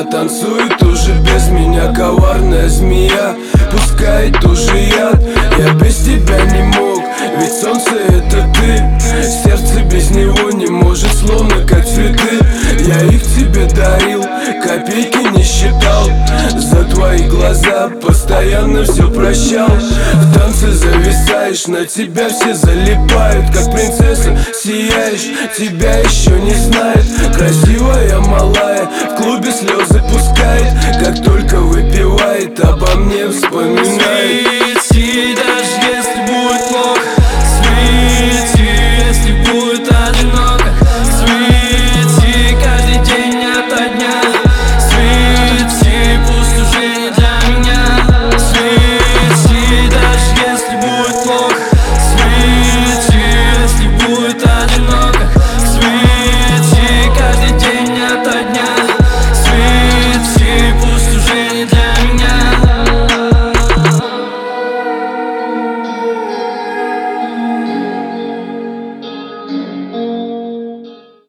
меня танцует уже без меня коварная змея. Пускай тоже яд, я без тебя не мог, ведь солнце это ты. Сердце без него не может, словно как цветы. Я их тебе дарил, копейки не считал, за твои глаза постоянно все прощал. В танце зависаешь, на тебя все залипают, как принцесса сияешь, тебя еще не знает. Красивая малая, в клубе слезы пускает, как только выпивает, обо мне вспоминает.